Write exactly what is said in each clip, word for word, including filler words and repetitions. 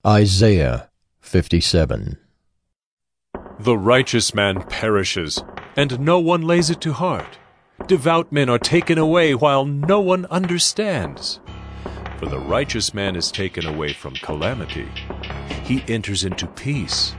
Isaiah fifty-seven. The righteous man perishes, and no one lays it to heart. Devout men are taken away while no one understands. For the righteous man is taken away from calamity. He enters into peace.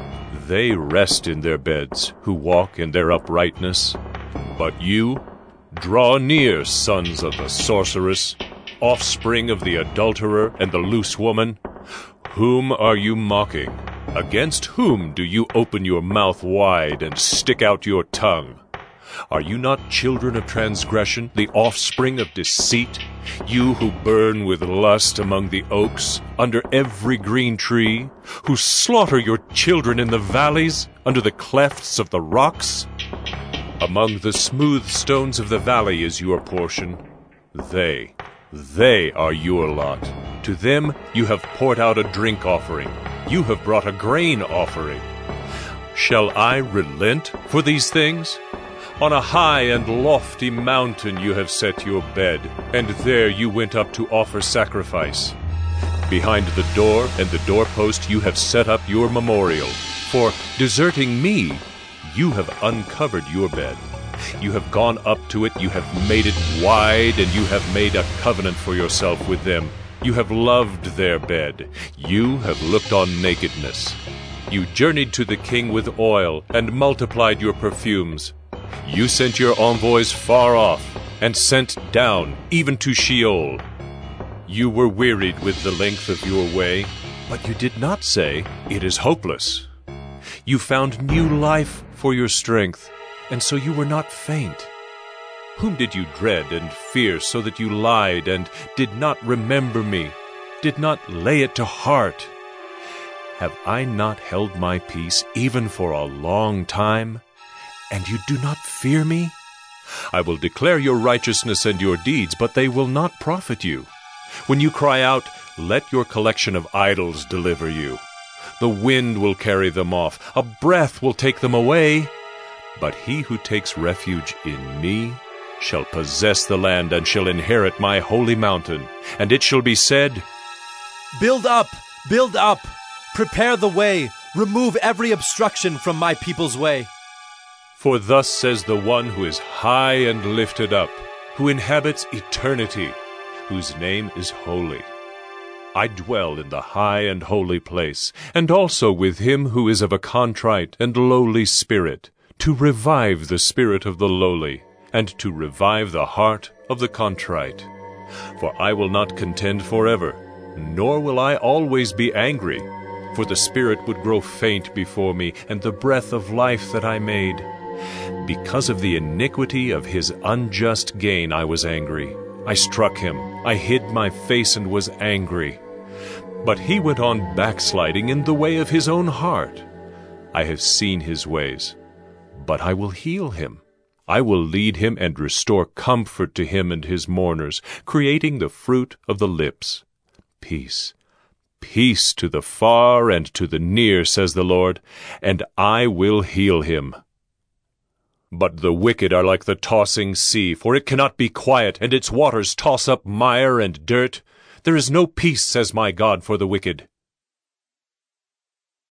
They rest in their beds who walk in their uprightness. But you, draw near, sons of the sorceress, offspring of the adulterer and the loose woman. Whom are you mocking? Against whom do you open your mouth wide and stick out your tongue? Are you not children of transgression, the offspring of deceit? You who burn with lust among the oaks, under every green tree, who slaughter your children in the valleys, under the clefts of the rocks? Among the smooth stones of the valley is your portion. They, they are your lot. To them you have poured out a drink offering. You have brought a grain offering. Shall I relent for these things? On a high and lofty mountain you have set your bed, and there you went up to offer sacrifice. Behind the door and the doorpost you have set up your memorial. For deserting me, you have uncovered your bed. You have gone up to it, you have made it wide, and you have made a covenant for yourself with them. You have loved their bed. You have looked on nakedness. You journeyed to the king with oil, and multiplied your perfumes. You sent your envoys far off, and sent down, even to Sheol. You were wearied with the length of your way, but you did not say, "It is hopeless." You found new life for your strength, and so you were not faint. Whom did you dread and fear so that you lied and did not remember me, did not lay it to heart? Have I not held my peace even for a long time? And you do not fear me? I will declare your righteousness and your deeds, but they will not profit you. When you cry out, let your collection of idols deliver you. The wind will carry them off, a breath will take them away. But he who takes refuge in me shall possess the land and shall inherit my holy mountain. And it shall be said, Build up, build up, prepare the way, remove every obstruction from my people's way. For thus says the one who is high and lifted up, who inhabits eternity, whose name is holy. I dwell in the high and holy place, and also with him who is of a contrite and lowly spirit, to revive the spirit of the lowly, and to revive the heart of the contrite. For I will not contend forever, nor will I always be angry, for the spirit would grow faint before me, and the breath of life that I made. Because of the iniquity of his unjust gain I was angry. I struck him, I hid my face and was angry. But he went on backsliding in the way of his own heart. I have seen his ways, but I will heal him. I will lead him and restore comfort to him and his mourners, creating the fruit of the lips. Peace, peace to the far and to the near, says the Lord, and I will heal him. But the wicked are like the tossing sea, for it cannot be quiet, and its waters toss up mire and dirt. There is no peace, says my God, for the wicked.